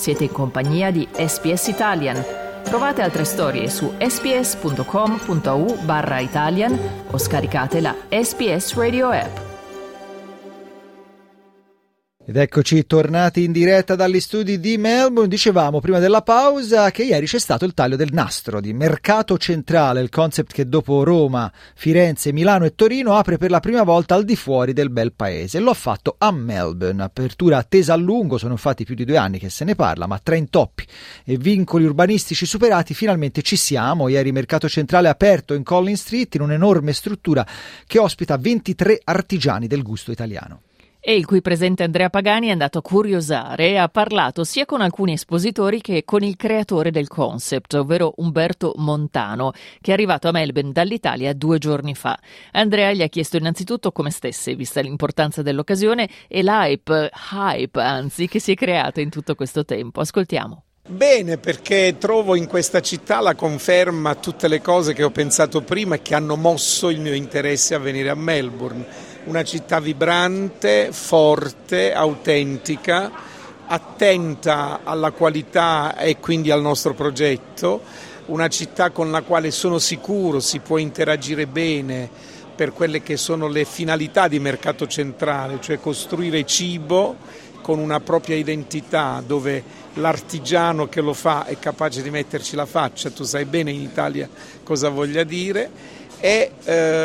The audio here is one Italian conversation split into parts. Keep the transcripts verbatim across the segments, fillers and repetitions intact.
Siete in compagnia di S B S Italian. Trovate altre storie su sbs.com.au barra Italian o scaricate la S B S Radio app. Ed eccoci tornati in diretta dagli studi di Melbourne. Dicevamo prima della pausa che ieri c'è stato il taglio del nastro di Mercato Centrale, il concept che dopo Roma, Firenze, Milano e Torino apre per la prima volta al di fuori del bel paese. Lo ha fatto a Melbourne, apertura attesa a lungo, sono infatti più di due anni che se ne parla, ma tra intoppi e vincoli urbanistici superati finalmente ci siamo. Ieri Mercato Centrale aperto in Collins Street in un'enorme struttura che ospita ventitré artigiani del gusto italiano. E il qui presente Andrea Pagani è andato a curiosare e ha parlato sia con alcuni espositori che con il creatore del concept, ovvero Umberto Montano, che è arrivato a Melbourne dall'Italia due giorni fa. Andrea gli ha chiesto innanzitutto come stesse, vista l'importanza dell'occasione e l'hype, hype anzi, che si è creato in tutto questo tempo. Ascoltiamo. Bene, perché trovo in questa città la conferma a tutte le cose che ho pensato prima e che hanno mosso il mio interesse a venire a Melbourne. Una città vibrante, forte, autentica, attenta alla qualità e quindi al nostro progetto, una città con la quale sono sicuro si può interagire bene per quelle che sono le finalità di Mercato Centrale, cioè costruire cibo con una propria identità, dove l'artigiano che lo fa è capace di metterci la faccia, tu sai bene in Italia cosa voglia dire, e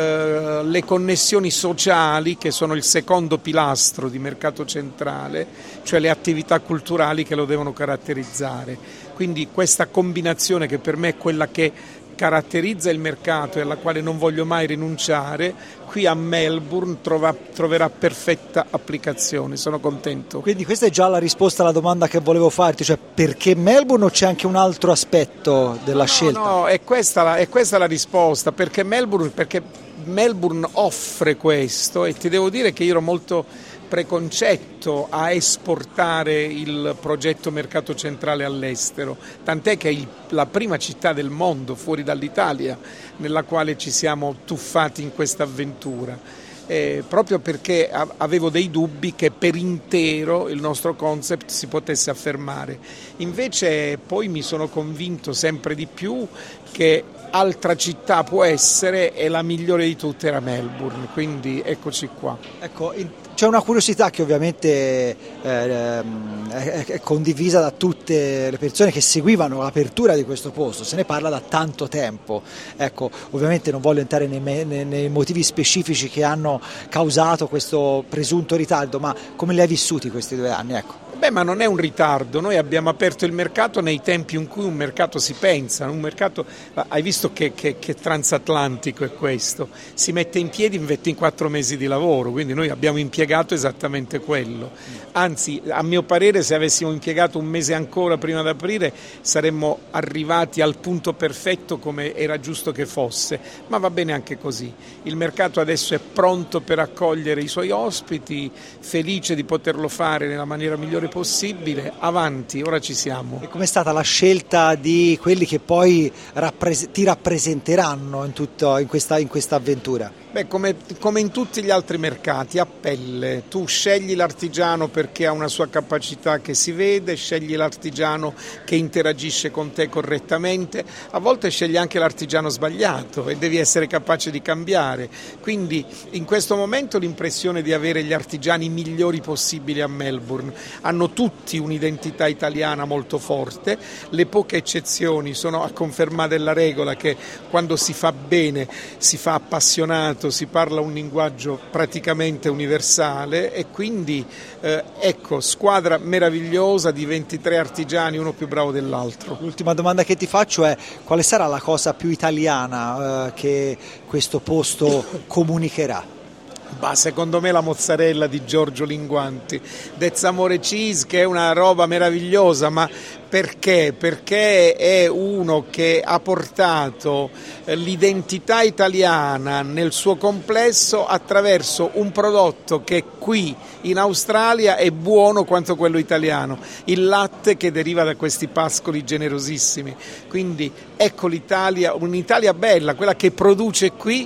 eh, le connessioni sociali che sono il secondo pilastro di Mercato Centrale, cioè le attività culturali che lo devono caratterizzare. Quindi questa combinazione, che per me è quella che caratterizza il mercato e alla quale non voglio mai rinunciare, qui a Melbourne trova, troverà perfetta applicazione. Sono contento. Quindi questa è già la risposta alla domanda che volevo farti, cioè perché Melbourne, o c'è anche un altro aspetto della no, scelta? No, è questa, la, è questa la risposta, perché Melbourne, perché Melbourne offre questo, e ti devo dire che io ero molto preconcetto a esportare il progetto Mercato Centrale all'estero, tant'è che è il, la prima città del mondo fuori dall'Italia nella quale ci siamo tuffati in questa avventura, eh, proprio perché a, avevo dei dubbi che per intero il nostro concept si potesse affermare. Invece poi mi sono convinto sempre di più che altra città può essere, e la migliore di tutte era Melbourne, quindi eccoci qua. Ecco, in, c'è una curiosità che ovviamente eh, è, è condivisa da tutte le persone che seguivano l'apertura di questo posto, se ne parla da tanto tempo. Ecco, ovviamente non voglio entrare nei, nei, nei motivi specifici che hanno causato questo presunto ritardo, ma come li hai vissuti questi due anni? Ecco. Beh, ma non è un ritardo, noi abbiamo aperto il mercato nei tempi in cui un mercato si pensa, un mercato, hai visto che, che, che transatlantico è questo, si mette in piedi in ventiquattro mesi di lavoro, quindi noi abbiamo impiegato esattamente quello, anzi a mio parere se avessimo impiegato un mese ancora prima di aprire saremmo arrivati al punto perfetto come era giusto che fosse, ma va bene anche così, il mercato adesso è pronto per accogliere i suoi ospiti, felice di poterlo fare nella maniera migliore possibile, avanti, ora ci siamo. E com'è stata la scelta di quelli che poi rappres- ti rappresenteranno in, tutto, in, questa, in questa avventura? Beh, come, come in tutti gli altri mercati, a pelle, tu scegli l'artigiano perché ha una sua capacità che si vede, scegli l'artigiano che interagisce con te correttamente, a volte scegli anche l'artigiano sbagliato e devi essere capace di cambiare, quindi in questo momento l'impressione di avere gli artigiani migliori possibili a Melbourne, hanno tutti un'identità italiana molto forte, le poche eccezioni sono a conferma della regola che quando si fa bene si fa appassionato, si parla un linguaggio praticamente universale e quindi eh, ecco, squadra meravigliosa di ventitré artigiani, uno più bravo dell'altro. L'ultima domanda che ti faccio è: quale sarà la cosa più italiana eh, che questo posto comunicherà? Bah, secondo me la mozzarella di Giorgio Linguanti, Dezzamore Cheese, che è una roba meravigliosa, ma perché? Perché è uno che ha portato l'identità italiana nel suo complesso attraverso un prodotto che qui in Australia è buono quanto quello italiano, il latte che deriva da questi pascoli generosissimi, quindi ecco l'Italia, un'Italia bella, quella che produce qui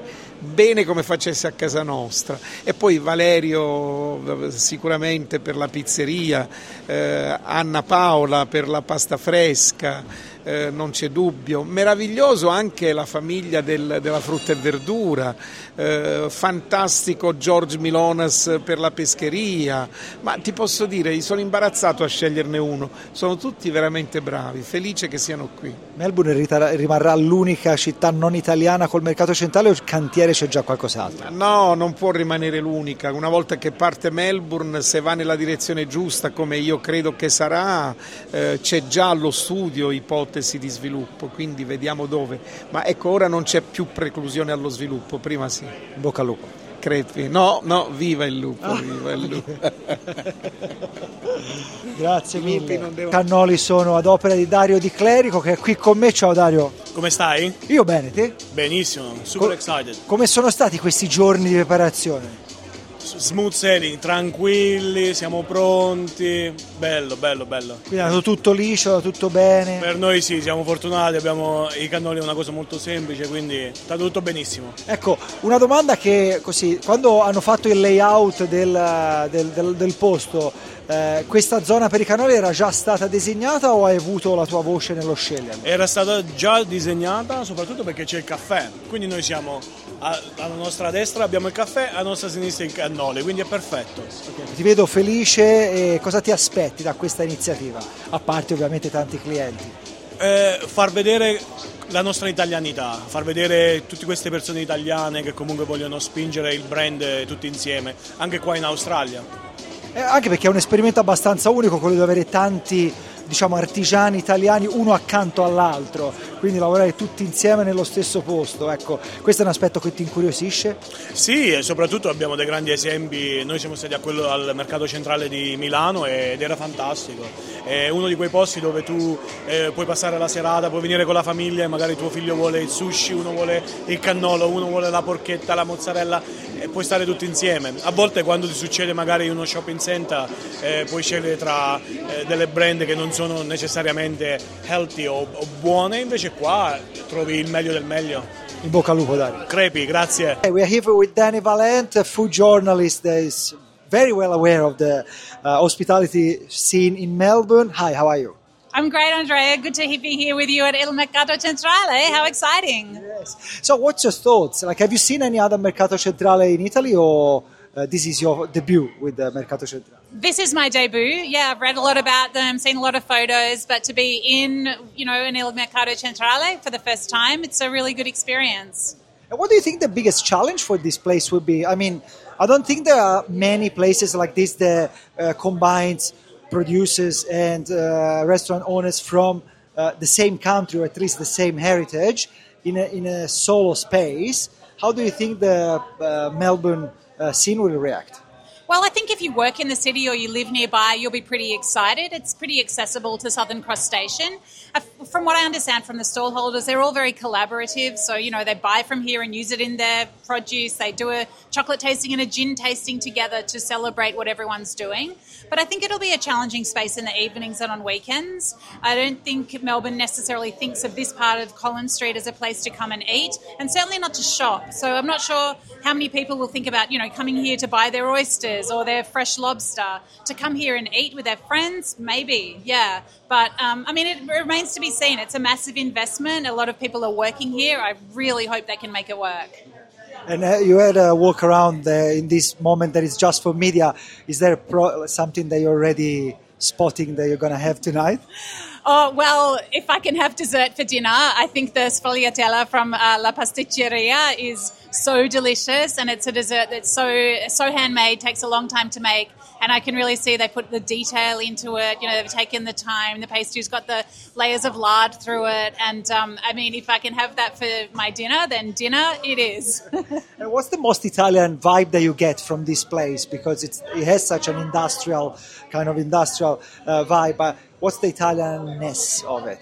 bene come facesse a casa nostra. E poi Valerio sicuramente per la pizzeria, eh, Anna Paola per la pasta fresca, eh, non c'è dubbio. Meraviglioso anche la famiglia del, della frutta e verdura, eh, fantastico George Milonas per la pescheria, ma ti posso dire, sono imbarazzato a sceglierne uno, sono tutti veramente bravi, felice che siano qui. Melbourne rimarrà l'unica città non italiana col mercato centrale o il cantiere c'è già qualcos'altro? No, non può rimanere l'unica. Una volta che parte Melbourne, se va nella direzione giusta, come io credo che sarà, eh, c'è già allo studio ipotesi di sviluppo, quindi vediamo dove. Ma ecco, ora non c'è più preclusione allo sviluppo, prima sì. Bocca al lupo. Crepi. No, no, viva il lupo, ah. viva il lupo. Grazie mille. Devo... Cannoli sono ad opera di Dario Di Clerico che è qui con me. Ciao Dario. Come stai? Io bene, te? Benissimo, super Co- excited. Come sono stati questi giorni di preparazione? Smooth sailing, tranquilli, siamo pronti, bello, bello, bello. Quindi è andato tutto liscio, tutto bene? Per noi sì, siamo fortunati, abbiamo i cannoli, è una cosa molto semplice, quindi è stato tutto benissimo. Ecco, una domanda che così, quando hanno fatto il layout del, del, del, del posto, eh, questa zona per i cannoli era già stata disegnata o hai avuto la tua voce nello sceglierla? Era stata già disegnata, soprattutto perché c'è il caffè, quindi noi siamo a, alla nostra destra abbiamo il caffè, alla nostra sinistra il cannoli, quindi è perfetto. Okay, ti vedo felice, e cosa ti aspetti da questa iniziativa? A parte ovviamente tanti clienti. Eh, far vedere la nostra italianità, far vedere tutte queste persone italiane che comunque vogliono spingere il brand tutti insieme, anche qua in Australia. Eh, anche perché è un esperimento abbastanza unico quello di avere tanti, diciamo, artigiani italiani uno accanto all'altro, quindi lavorare tutti insieme nello stesso posto. Ecco, questo è un aspetto che ti incuriosisce? Sì, e soprattutto abbiamo dei grandi esempi. Noi siamo stati a quello al mercato centrale di Milano ed era fantastico. È uno di quei posti dove tu eh, puoi passare la serata, puoi venire con la famiglia e magari tuo figlio vuole il sushi, uno vuole il cannolo, uno vuole la porchetta, la mozzarella, e puoi stare tutti insieme. A volte quando ti succede magari in uno shopping center eh, puoi scegliere tra eh, delle brand che non sono necessariamente healthy o, o buone, invece qua trovi il meglio del meglio. In bocca al lupo, Dario. Crepi, grazie. Hey, we are here with Danny Valent, a food journalist that is very well aware of the uh, hospitality scene in Melbourne. Hi, how are you? I'm great, Andrea. Good to be here with you at Il Mercato Centrale. How exciting. Yes. So what's your thoughts? Like, have you seen any other Mercato Centrale in Italy, or uh, this is your debut with the Mercato Centrale? This is my debut. Yeah, I've read a lot about them, seen a lot of photos, but to be in, you know, in Il Mercato Centrale for the first time, it's a really good experience. And what do you think the biggest challenge for this place would be? I mean, I don't think there are many places like this that uh, combines producers and uh, restaurant owners from uh, the same country, or at least the same heritage, in a, in a solo space. How do you think the uh, Melbourne uh, scene will react? Well, I think if you work in the city or you live nearby, you'll be pretty excited. It's pretty accessible to Southern Cross Station. Uh, from what I understand from the stallholders, they're all very collaborative. So, you know, they buy from here and use it in their produce. They do a chocolate tasting and a gin tasting together to celebrate what everyone's doing. But I think it'll be a challenging space in the evenings and on weekends. I don't think Melbourne necessarily thinks of this part of Collins Street as a place to come and eat, and certainly not to shop. So I'm not sure how many people will think about, you know, coming here to buy their oysters or their fresh lobster. To come here and eat with their friends, maybe, yeah. But, um, I mean, it remains to be seen. It's a massive investment. A lot of people are working here. I really hope they can make it work. And uh, you had a walk around uh, in this moment that is just for media. Is there pro- something that you're already spotting that you're going to have tonight? Oh, well, if I can have dessert for dinner, I think the sfogliatella from uh, La Pasticceria is so delicious, and it's a dessert that's so so handmade, takes a long time to make, and I can really see they put the detail into it. You know, they've taken the time. The pastry's got the layers of lard through it, and um, I mean, if I can have that for my dinner, then dinner it is. And what's the most Italian vibe that you get from this place? Because it's, it has such an industrial, kind of industrial uh, vibe, but what's the Italianness of it?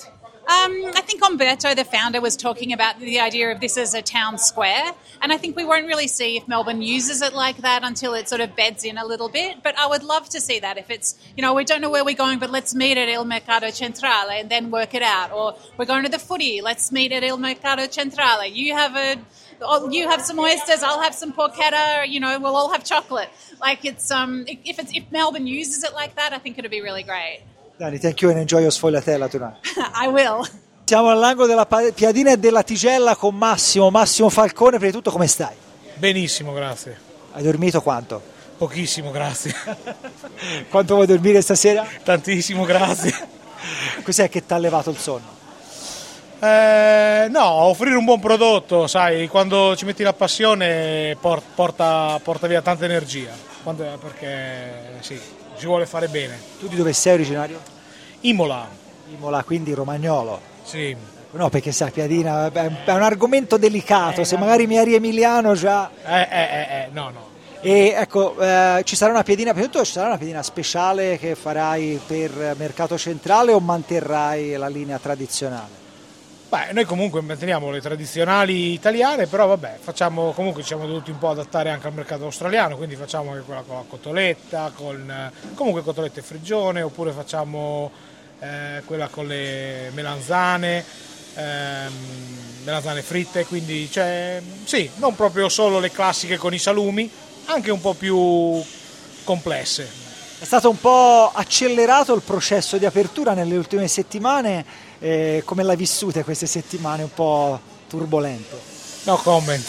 Um, I think Umberto, the founder, was talking about the idea of this as a town square, and I think we won't really see if Melbourne uses it like that until it sort of beds in a little bit, but I would love to see that. If it's, you know, we don't know where we're going, but let's meet at Il Mercato Centrale and then work it out. Or we're going to the footy, let's meet at Il Mercato Centrale. You have a... You have some oysters, I'll have some porchetta, you know, we'll all have chocolate. Like it's, um, if it's, if Melbourne uses it like that, I think it'd be really great. Dani, thank you and enjoy your sfogliatella tonight. I will. Siamo all'angolo della Piadina e della Tigella con Massimo, Massimo Falcone. Prima di tutto, come stai? Benissimo, grazie. Hai dormito quanto? Pochissimo, grazie. Quanto vuoi dormire stasera? Tantissimo, grazie. Cos'è che ti ha levato il sonno? Eh, no, offrire un buon prodotto, sai, quando ci metti la passione porta, porta via tanta energia, quando, perché sì, si vuole fare bene. Tu di dove sei originario? Imola. Imola, quindi romagnolo. Sì. No, perché sai, Piadina è un argomento delicato, eh, se magari mi eri emiliano già... Eh, eh, eh, eh no, no. E ecco, eh, ci sarà una piadina, prima di tutto ci sarà una piadina speciale che farai per Mercato Centrale o manterrai la linea tradizionale? Beh, noi comunque manteniamo le tradizionali italiane, però vabbè, facciamo, comunque ci siamo dovuti un po' adattare anche al mercato australiano, quindi facciamo anche quella con la cotoletta, con comunque cotolette e frigione, oppure facciamo eh, quella con le melanzane, ehm, melanzane fritte, quindi cioè, sì, non proprio solo le classiche con i salumi, anche un po' più complesse. È stato un po' accelerato il processo di apertura nelle ultime settimane. Eh, come l'hai vissute queste settimane un po' turbolente? No comment.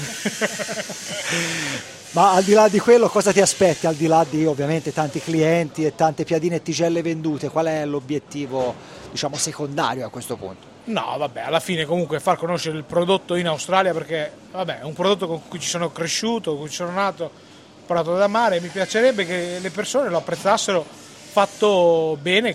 Ma al di là di quello, cosa ti aspetti? Al di là di ovviamente tanti clienti e tante piadine e tigelle vendute, qual è l'obiettivo, diciamo, secondario a questo punto? No, vabbè, alla fine comunque far conoscere il prodotto in Australia, perché vabbè, è un prodotto con cui ci sono cresciuto, con cui ci sono nato, imparato ad amare, e mi piacerebbe che le persone lo apprezzassero fatto bene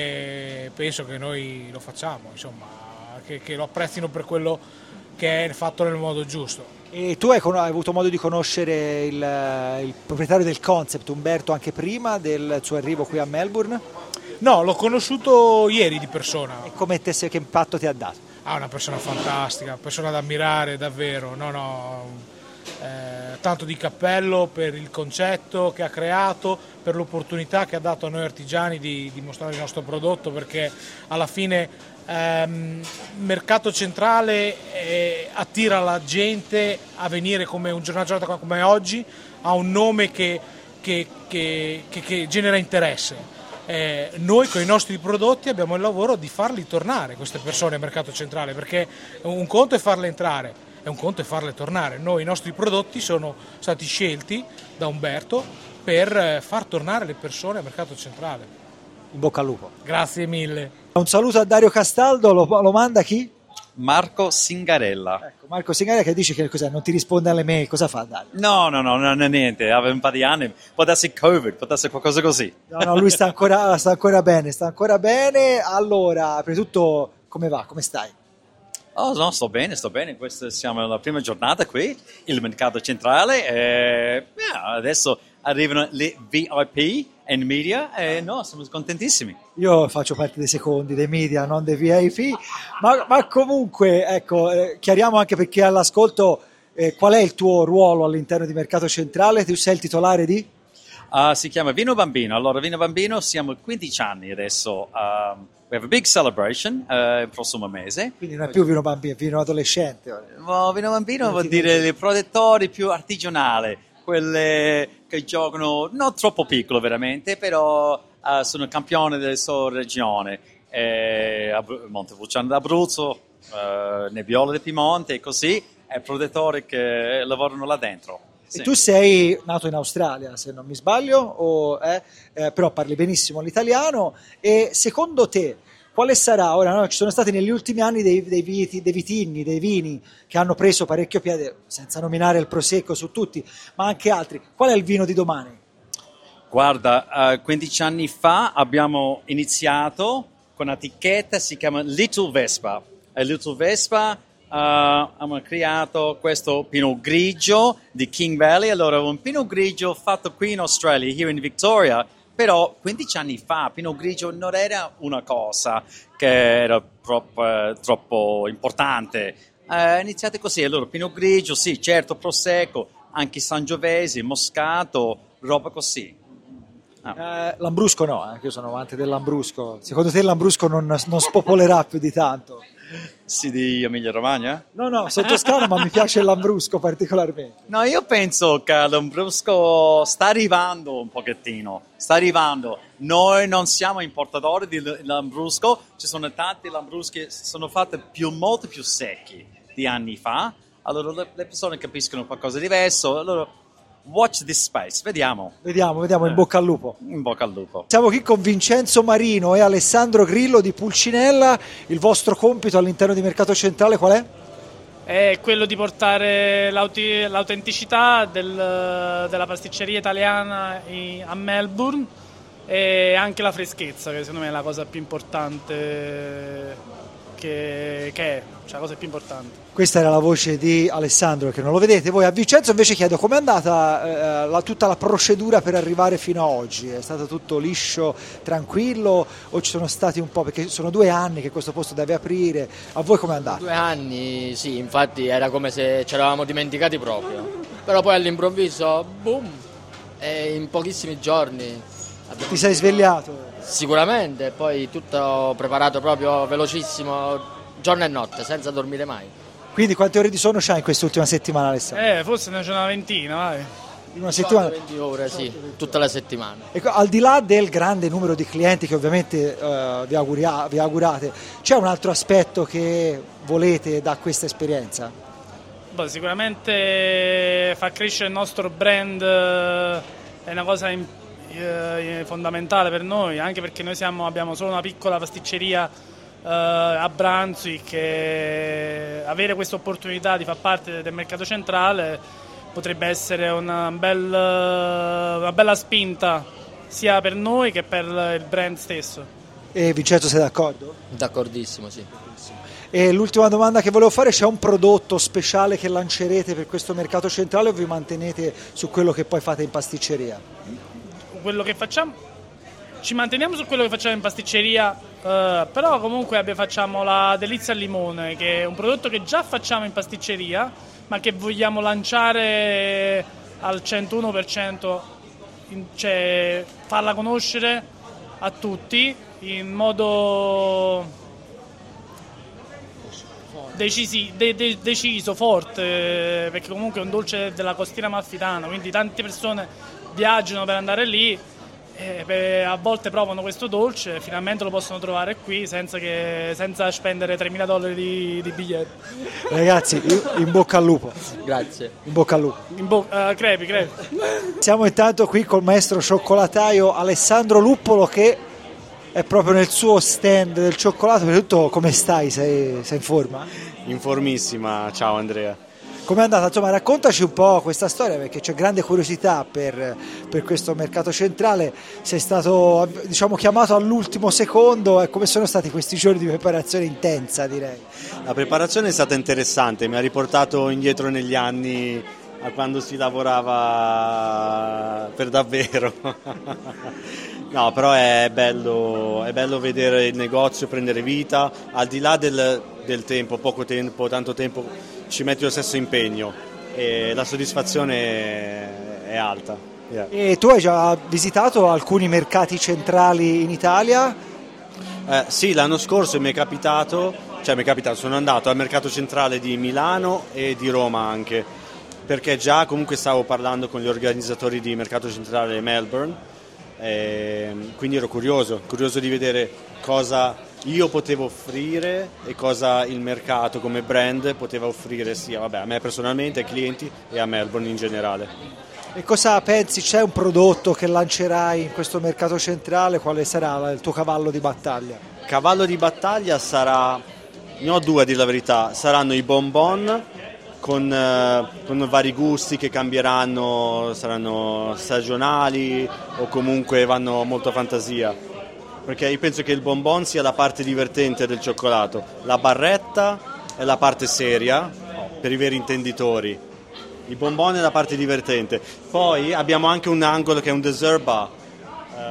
come penso che noi lo facciamo, insomma, che, che lo apprezzino per quello che è fatto nel modo giusto. E tu hai, hai avuto modo di conoscere il, il proprietario del concept, Umberto, anche prima del suo arrivo qui a Melbourne? No, l'ho conosciuto ieri di persona. E come te, che impatto ti ha dato? Ah, una persona fantastica, persona da ammirare davvero, no no... Eh, tanto di cappello per il concetto che ha creato, per l'opportunità che ha dato a noi artigiani di, di mostrare il nostro prodotto, perché alla fine ehm, Mercato Centrale eh, attira la gente a venire come un una giornata come oggi, ha un nome che, che, che, che, che genera interesse. Eh, noi con i nostri prodotti abbiamo il lavoro di farli tornare queste persone a Mercato Centrale, perché un conto è farle entrare, è un conto è farle tornare. Noi, i nostri prodotti sono stati scelti da Umberto per far tornare le persone al Mercato Centrale. In bocca al lupo. Grazie mille. Un saluto a Dario Castaldo, lo, lo manda chi? Marco Singarella. Ecco, Marco Singarella che dice che cos'è, non ti risponde alle mail, cosa fa Dario? No, no, no, non è niente, aveva un po' di anni, può darsi Covid, può darsi qualcosa così. No, no, lui sta ancora, sta ancora bene, sta ancora bene. Allora, prima di tutto, come va, come stai? Oh no, sto bene, sto bene, questa siamo alla prima giornata qui, il Mercato Centrale, e yeah, adesso arrivano le V I P e media e no, siamo contentissimi. Io faccio parte dei secondi, dei media, non dei V I P, ma, ma comunque, ecco, eh, chiariamo anche per chi è all'ascolto eh, qual è il tuo ruolo all'interno di Mercato Centrale, tu sei il titolare di? Uh, si chiama Vino Bambino, allora Vino Bambino siamo quindici anni adesso, um, we have a big celebration uh, il prossimo mese. Quindi non è più Vino Bambino, è Vino Adolescente. No, Vino Bambino vuol dire i produttori più artigianali, quelle che giocano non troppo piccolo veramente, però uh, sono campioni della sua regione, eh, Montepulciano d'Abruzzo, uh, Nebbiolo del Piemonte e così, e produttori che lavorano là dentro. E sì. Tu sei nato in Australia, se non mi sbaglio, o, eh, eh, però parli benissimo l'italiano, e secondo te quale sarà, ora no, ci sono stati negli ultimi anni dei, dei, viti, dei vitigni, dei vini che hanno preso parecchio piede, senza nominare il Prosecco su tutti, ma anche altri, qual è il vino di domani? Guarda, uh, quindici anni fa abbiamo iniziato con un'etichetta, si chiama Little Vespa, e Little Vespa uh, abbiamo creato questo Pinot Grigio di King Valley, allora un Pinot Grigio fatto qui in Australia, here in Victoria, però quindici anni fa Pinot Grigio non era una cosa che era troppo, eh, troppo importante. È iniziato così, allora Pinot Grigio, sì, certo, Prosecco, anche Sangiovese, Moscato, roba così. Ah. Eh, Lambrusco no, anche io sono amante del Lambrusco. Secondo te il Lambrusco non, non spopolerà più di tanto? Sì, di Emilia Romagna? No, no, sono toscano ma mi piace il Lambrusco particolarmente. No, io penso che il Lambrusco sta arrivando un pochettino, sta arrivando. Noi non siamo importatori di Lambrusco, ci sono tanti Lambruschi che sono fatti più, molto più secchi di anni fa, allora le, le persone capiscono qualcosa di diverso, allora watch this space, vediamo. Vediamo, vediamo, in bocca al lupo. In bocca al lupo. Siamo qui con Vincenzo Marino e Alessandro Grillo di Pulcinella. Il vostro compito all'interno di Mercato Centrale qual è? È quello di portare l'auti- l'autenticità del, della pasticceria italiana in, a Melbourne e anche la freschezza, che secondo me è la cosa più importante che, che è, cioè la cosa più importante. Questa era la voce di Alessandro, che non lo vedete voi. A Vincenzo invece chiedo com'è andata eh, la, tutta la procedura per arrivare fino a oggi. È stato tutto liscio, tranquillo, o ci sono stati un po', perché sono due anni che questo posto deve aprire. A voi com'è andata? Due anni, sì, infatti era come se ci eravamo dimenticati proprio, però poi all'improvviso, boom, e in pochissimi giorni ti sei svegliato? Sicuramente, poi tutto preparato proprio velocissimo, giorno e notte, senza dormire mai. Quindi quante ore di sonno c'hai in quest'ultima settimana, Alessandro? Eh, forse ne c'è una ventina, vai. In una settimana? venti ore, sì, tutta la settimana. Ecco, al di là del grande numero di clienti che ovviamente uh, vi, auguria- vi augurate, c'è un altro aspetto che volete da questa esperienza? Beh, sicuramente fa crescere il nostro brand, eh, è una cosa in, eh, fondamentale per noi, anche perché noi siamo, abbiamo solo una piccola pasticceria Uh, a Brunswick, e avere questa opportunità di far parte del mercato centrale potrebbe essere una, bel, una bella spinta sia per noi che per il brand stesso. E Vincenzo, sei d'accordo? D'accordissimo, sì. E l'ultima domanda che volevo fare: c'è un prodotto speciale che lancerete per questo mercato centrale o vi mantenete su quello che poi fate in pasticceria? Quello che facciamo, ci manteniamo su quello che facciamo in pasticceria. Uh, però comunque abbiamo, facciamo la delizia al limone, che è un prodotto che già facciamo in pasticceria ma che vogliamo lanciare al centouno per cento, in, cioè farla conoscere a tutti in modo decisi, de, de, deciso, forte, perché comunque è un dolce della costiera amalfitana, quindi tante persone viaggiano per andare lì. Eh, a volte provano questo dolce, finalmente lo possono trovare qui senza, che, senza spendere tremila dollari di, di biglietti. Ragazzi, in bocca al lupo. Grazie. In bocca al lupo. In bo- uh, crepi, crepi. Siamo intanto qui col maestro cioccolataio Alessandro Luppolo, che è proprio nel suo stand del cioccolato. Per tutto, come stai? Sei, sei in forma? Informissima, ciao Andrea. Com'è andata? Insomma, raccontaci un po' questa storia, perché c'è grande curiosità per, per questo mercato centrale. Sei stato, diciamo, chiamato all'ultimo secondo, e come sono stati questi giorni di preparazione intensa, direi? La preparazione è stata interessante, mi ha riportato indietro negli anni a quando si lavorava per davvero. No, però è bello, è bello vedere il negozio prendere vita, al di là del, del tempo, poco tempo, tanto tempo, ci metti lo stesso impegno e la soddisfazione è alta. Yeah. E tu hai già visitato alcuni mercati centrali in Italia? Eh, sì, l'anno scorso mi è capitato, cioè mi è capitato, sono andato al mercato centrale di Milano e di Roma anche, perché già comunque stavo parlando con gli organizzatori di mercato centrale Melbourne. E quindi ero curioso, curioso di vedere cosa io potevo offrire e cosa il mercato come brand poteva offrire sia vabbè, a me personalmente, ai clienti e a Melbourne in generale. E cosa pensi? C'è un prodotto che lancerai in questo mercato centrale? Quale sarà il tuo cavallo di battaglia? Cavallo di battaglia sarà, ne ho due a dire la verità, saranno i bonbon Con, eh, con vari gusti che cambieranno, saranno stagionali o comunque vanno molto a fantasia, perché io penso che il bonbon sia la parte divertente del cioccolato, la barretta è la parte seria per i veri intenditori, il bonbon è la parte divertente. Poi abbiamo anche un angolo che è un dessert bar, eh,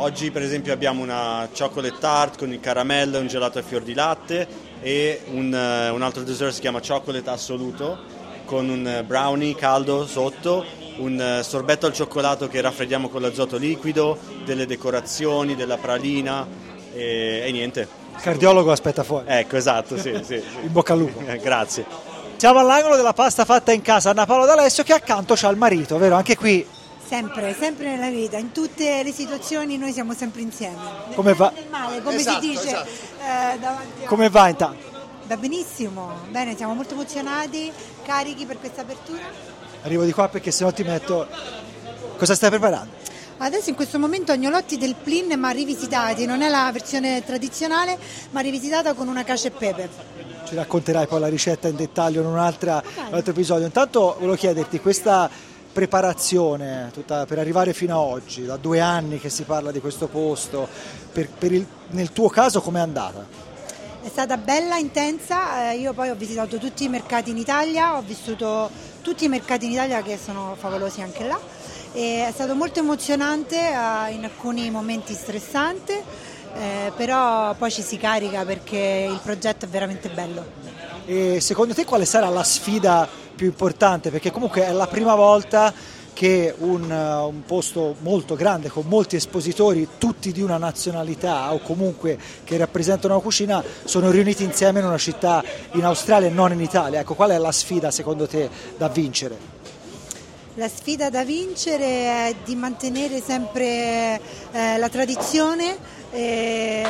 oggi per esempio abbiamo una chocolate tart con il caramello e un gelato a fior di latte e un, un altro dessert si chiama chocolate assoluto con un brownie caldo sotto, un sorbetto al cioccolato che raffreddiamo con l'azoto liquido, delle decorazioni, della pralina e, e niente. Il cardiologo aspetta fuori. Ecco, esatto, sì, sì, sì. In bocca al lupo. Grazie. Siamo all'angolo della pasta fatta in casa Anna Paola D'Alessio, che accanto c'ha il marito, vero? Anche qui. Sempre, sempre nella vita, in tutte le situazioni noi siamo sempre insieme. Come va? Nel male, come Esatto, si dice. esatto. Eh, davanti a... Come va intanto? Va benissimo, bene, siamo molto emozionati, carichi per questa apertura. Arrivo di qua perché sennò ti metto... Cosa stai preparando? Adesso in questo momento agnolotti del Plin ma rivisitati, non è la versione tradizionale ma rivisitata con una cacio e pepe. Ci racconterai poi la ricetta in dettaglio in un'altra, un altro episodio. Intanto volevo chiederti, questa preparazione tutta per arrivare fino a oggi, da due anni che si parla di questo posto, per, per il, nel tuo caso com'è andata? È stata bella, intensa, eh, io poi ho visitato tutti i mercati in Italia, ho vissuto tutti i mercati in Italia che sono favolosi anche là, e è stato molto emozionante, eh, in alcuni momenti stressante, eh, però poi ci si carica perché il progetto è veramente bello. E secondo te quale sarà la sfida più importante? Perché comunque è la prima volta che un, un posto molto grande con molti espositori, tutti di una nazionalità o comunque che rappresentano la cucina, sono riuniti insieme in una città in Australia e non in Italia. Ecco, qual è la sfida secondo te da vincere? La sfida da vincere è di mantenere sempre eh, la tradizione e,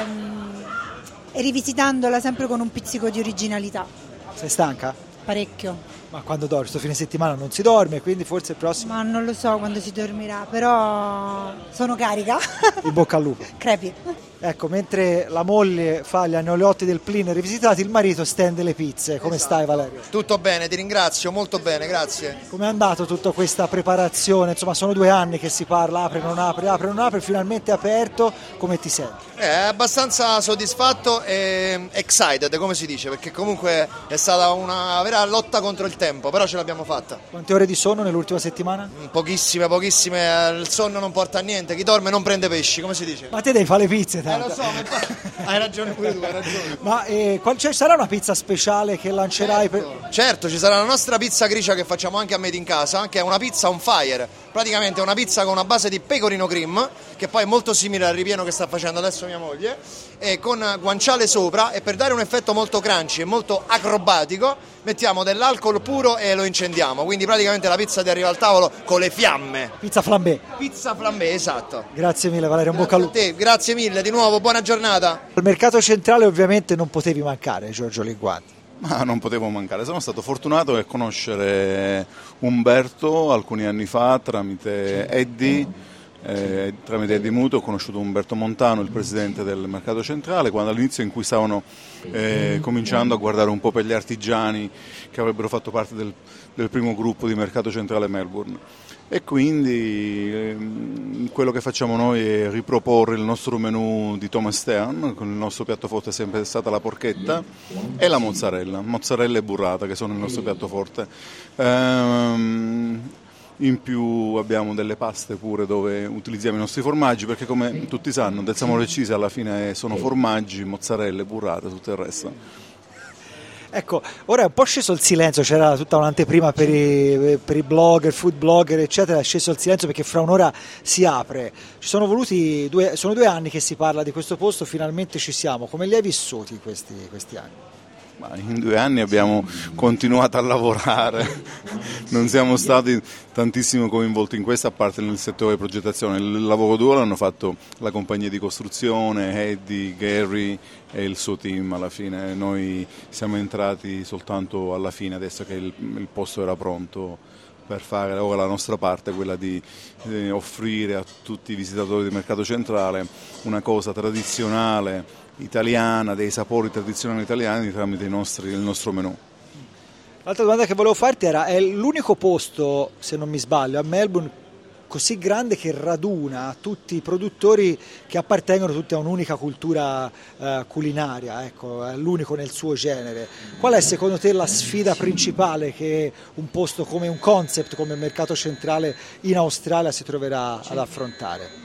e rivisitandola sempre con un pizzico di originalità. Sei stanca? Parecchio. Ma quando dormi? Questo fine settimana non si dorme, quindi forse il prossimo... Ma non lo so quando si dormirà, però sono carica. In bocca al lupo. Crepi. Ecco, mentre la moglie fa gli agnolotti del Plin rivisitati, il marito stende le pizze. Come Esatto. stai, Valerio? Tutto bene, ti ringrazio, molto bene, grazie. Come è andato tutta questa preparazione? Insomma, sono due anni che si parla, apre, non apre, apre, non apre, finalmente aperto. Come ti senti? È abbastanza soddisfatto e excited, come si dice, perché comunque è stata una vera lotta contro il tempo, però ce l'abbiamo fatta. Quante ore di sonno nell'ultima settimana? Pochissime, pochissime, il sonno non porta a niente, chi dorme non prende pesci, come si dice? Ma te devi fare le pizze, Eh lo so, ma... hai ragione pure tu, hai ragione. Ma eh, qual- cioè, sarà una pizza speciale che lancerai? Certo, per... certo, ci sarà la nostra pizza gricia che facciamo anche a Made in Casa, che è una pizza on fire, praticamente è una pizza con una base di pecorino cream, che poi è molto simile al ripieno che sta facendo adesso mia moglie, e con guanciale sopra, e per dare un effetto molto crunchy e molto acrobatico mettiamo dell'alcol puro e lo incendiamo, quindi praticamente la pizza ti arriva al tavolo con le fiamme. Pizza flambé. Pizza flambé, esatto. Grazie mille Valerio, un bocca al lupo. Grazie a te, grazie mille, di nuovo buona giornata. Al mercato centrale ovviamente non potevi mancare, Giorgio Linguanti. Ma non potevo mancare, sono stato fortunato a conoscere Umberto alcuni anni fa tramite Eddie. Eh, tramite Eddie Muto ho conosciuto Umberto Montano, il presidente del mercato centrale, quando all'inizio in cui stavano eh, cominciando a guardare un po' per gli artigiani che avrebbero fatto parte del, del primo gruppo di mercato centrale Melbourne. E quindi ehm, quello che facciamo noi è riproporre il nostro menù di Thomas Stern, con il nostro piatto forte è sempre stata la porchetta e la mozzarella, mozzarella e burrata che sono il nostro piatto forte. Ehm, In più abbiamo delle paste pure dove utilizziamo i nostri formaggi, perché come tutti sanno del Samoa Cheese alla fine sono formaggi, mozzarelle, burrate, tutto il resto. Ecco, ora è un po' sceso il silenzio, c'era tutta un'anteprima per i, per i blogger, food blogger eccetera, è sceso il silenzio perché fra un'ora si apre. Ci sono voluti due, sono due anni che si parla di questo posto, finalmente ci siamo. Come li hai vissuti questi, questi anni? Ma in due anni abbiamo continuato a lavorare, non siamo stati tantissimo coinvolti in questo, a parte nel settore progettazione. Il lavoro duro l'hanno fatto la compagnia di costruzione, Eddie, Gary e il suo team alla fine. Noi siamo entrati soltanto alla fine, adesso che il, il posto era pronto per fare ora la nostra parte, quella di eh, offrire a tutti i visitatori del mercato centrale una cosa tradizionale italiana, dei sapori tradizionali italiani tramite i nostri, il nostro menù. L'altra domanda che volevo farti era: è l'unico posto, se non mi sbaglio, a Melbourne così grande che raduna tutti i produttori che appartengono tutti a un'unica cultura eh, culinaria, ecco, è l'unico nel suo genere. Qual è secondo te la sfida principale che un posto come un concept come il mercato centrale in Australia si troverà ad affrontare?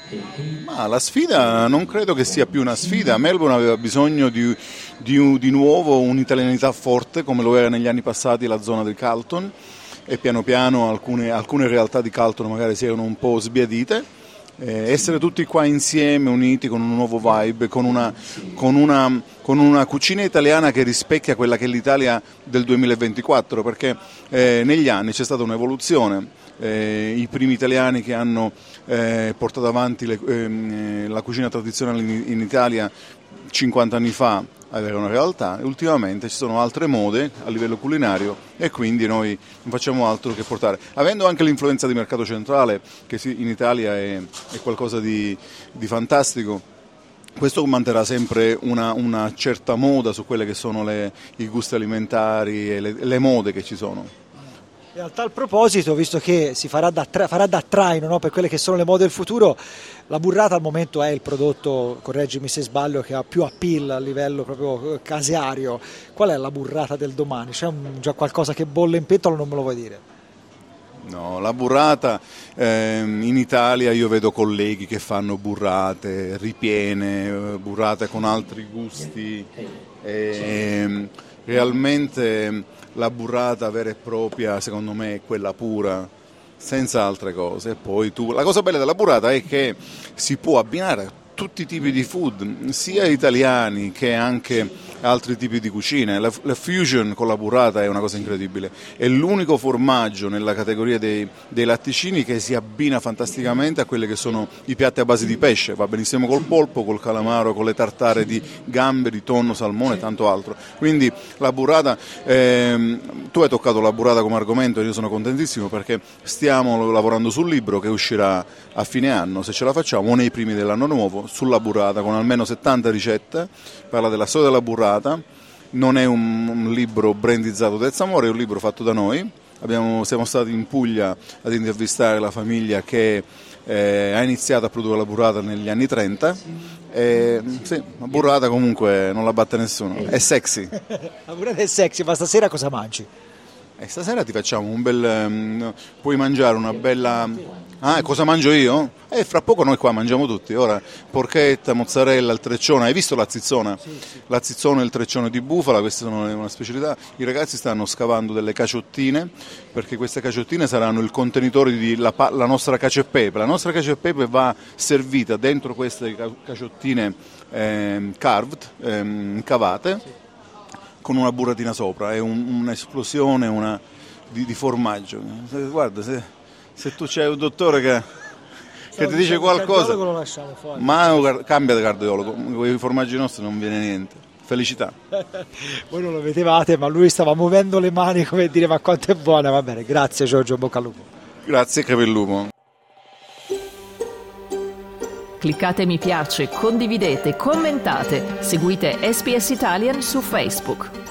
Ma la sfida non credo che sia più una sfida. Melbourne aveva bisogno di, di, di nuovo un'italianità forte come lo era negli anni passati la zona del Carlton, e piano piano alcune, alcune realtà di Carlton magari si erano un po' sbiadite. Eh, essere tutti qua insieme, uniti, con un nuovo vibe, con una, con, una, con una cucina italiana che rispecchia quella che è l'Italia del duemilaventiquattro, perché eh, negli anni c'è stata un'evoluzione, eh, i primi italiani che hanno eh, portato avanti le, eh, la cucina tradizionale in, in Italia cinquanta anni fa aveva una realtà, e ultimamente ci sono altre mode a livello culinario, e quindi noi non facciamo altro che portare, avendo anche l'influenza di mercato centrale che in Italia è, è qualcosa di, di fantastico. Questo manterrà sempre una, una certa moda su quelle che sono le, i gusti alimentari e le, le mode che ci sono. E a tal proposito, visto che si farà da, tra, farà da traino, no, per quelle che sono le mode del futuro, la burrata al momento è il prodotto, correggimi se sbaglio, che ha più appeal a livello proprio caseario. Qual è la burrata del domani? C'è un, già qualcosa che bolle in pentola o non me lo vuoi dire? No, la burrata eh, in Italia io vedo colleghi che fanno burrate ripiene, burrate con altri gusti, eh, realmente la burrata vera e propria secondo me è quella pura, senza altre cose. E poi tu, la cosa bella della burrata è che si può abbinare a tutti i tipi di food, sia italiani che anche altri tipi di cucine. La, la fusion con la burrata è una cosa incredibile, è l'unico formaggio nella categoria dei, dei latticini che si abbina fantasticamente a quelli che sono i piatti a base di pesce, va benissimo col polpo, col calamaro, con le tartare di gamberi, tonno, salmone e tanto altro. Quindi la burrata, ehm, tu hai toccato la burrata come argomento e io sono contentissimo perché stiamo lavorando sul libro che uscirà a fine anno, se ce la facciamo, o nei primi dell'anno nuovo, sulla burrata, con almeno settanta ricette. Parla della storia della burrata, non è un, un libro brandizzato del Zamora, è un libro fatto da noi. Abbiamo, siamo stati in Puglia ad intervistare la famiglia che eh, ha iniziato a produrre la burrata negli anni trenta. E, sì, la burrata comunque non la batte nessuno, è sexy. La burrata è sexy, ma stasera cosa mangi? E stasera ti facciamo un bel... Um, puoi mangiare una bella... Ah, cosa mangio io? E eh, fra poco noi qua mangiamo tutti. Ora, porchetta, mozzarella, il treccione. Hai visto la zizzona? Sì, sì. La zizzona e il treccione di bufala, queste sono una specialità. I ragazzi stanno scavando delle caciottine, perché queste caciottine saranno il contenitore di la, la nostra cacio e pepe. La nostra cacio e pepe va servita dentro queste caciottine eh, carved, eh, cavate, sì, con una burratina sopra. È un, un'esplosione una, di, di formaggio. Guarda, se... Se tu c'hai un dottore che, che ti dice qualcosa, lo lasciamo fuori. Ma cambia di cardiologo, con i formaggi nostri non viene niente. Felicità. Voi non lo vedevate, ma lui stava muovendo le mani come dire ma quanto è buona. Va bene, grazie Giorgio, bocca al lupo. Grazie, Capellupo. Cliccate mi piace, condividete, commentate, seguite S B S Italian su Facebook.